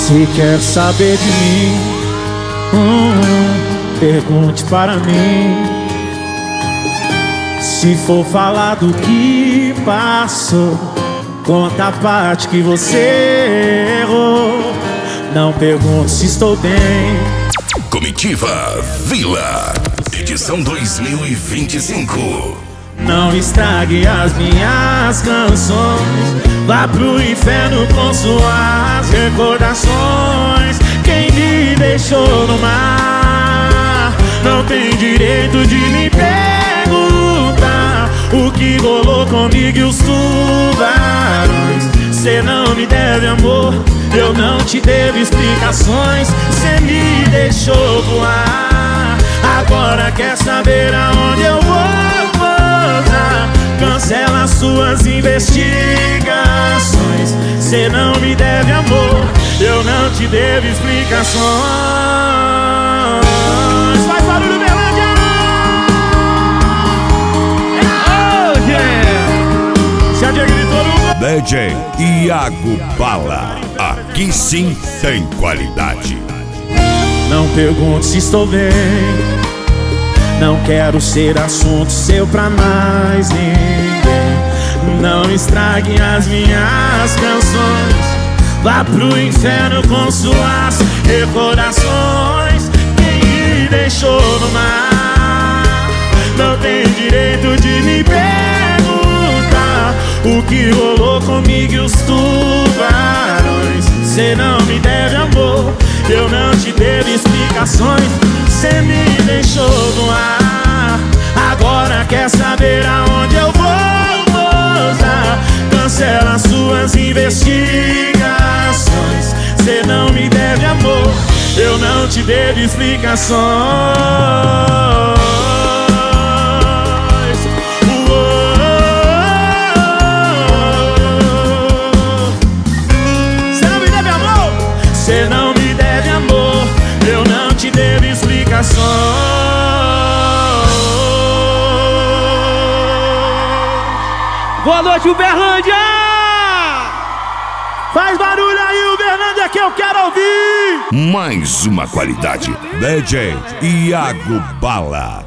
Se quer saber de mim, pergunte para mim. Se for falar do que passou, conta a parte que você errou. Não pergunte se estou bem. Comitiva Vila, edição 2025. Não estrague as minhas canções. Vá pro inferno com suas recordações. Quem me deixou no mar não tem direito de me perguntar o que rolou comigo e os tubarões. Cê não me deve amor, eu não te devo explicações. Cê me deixou voar, agora quer saber aonde eu vou pousar. Cancela suas investigações. Cê não me deve amor, eu não te devo explicações. Faz barulho, Berlândia! Oh, yeah! Já gritou no... DJ Iago Bala, aqui sim tem qualidade. Não pergunte se estou bem, não quero ser assunto seu pra mais ninguém. Não estrague as minhas canções. Vá pro inferno com suas recordações. Quem me deixou no mar não tem direito de me perguntar o que rolou comigo e os tubarões. Cê não me deve amor, eu não te devo explicações. Cê me deixou no ar, agora quer saber aonde eu vou pousar. Cancela suas investigações. Cê não me deve amor, eu não te devo explicações. Cê não me deve amor, eu não te devo explicações. Boa noite, Uberlândia! Faz barulho aí, Uberlândia, que eu quero ouvir! Mais uma qualidade, DJ Iago Bala.